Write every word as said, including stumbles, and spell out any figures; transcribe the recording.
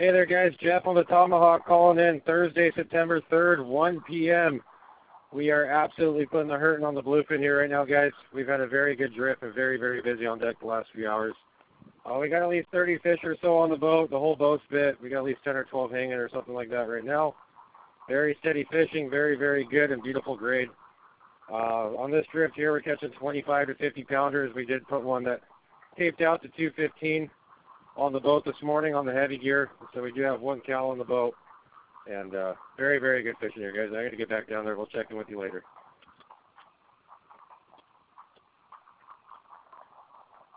Hey there, guys. Jeff on the Tomahawk calling in Thursday, September third, one p m We are absolutely putting the hurting on the bluefin here right now, guys. We've had a very good drift and very, very busy on deck the last few hours. Uh, we got at least thirty fish or so on the boat. The whole boat's bit. We got at least ten or twelve hanging or something like that right now. Very steady fishing, very, very good and beautiful grade. Uh, on this drift here, we're catching twenty-five to fifty pounders. We did put one that taped out to two fifteen on the boat this morning on the heavy gear. So we do have one cal on the boat. And uh, very, very good fishing here, guys. I got to get back down there. We'll check in with you later.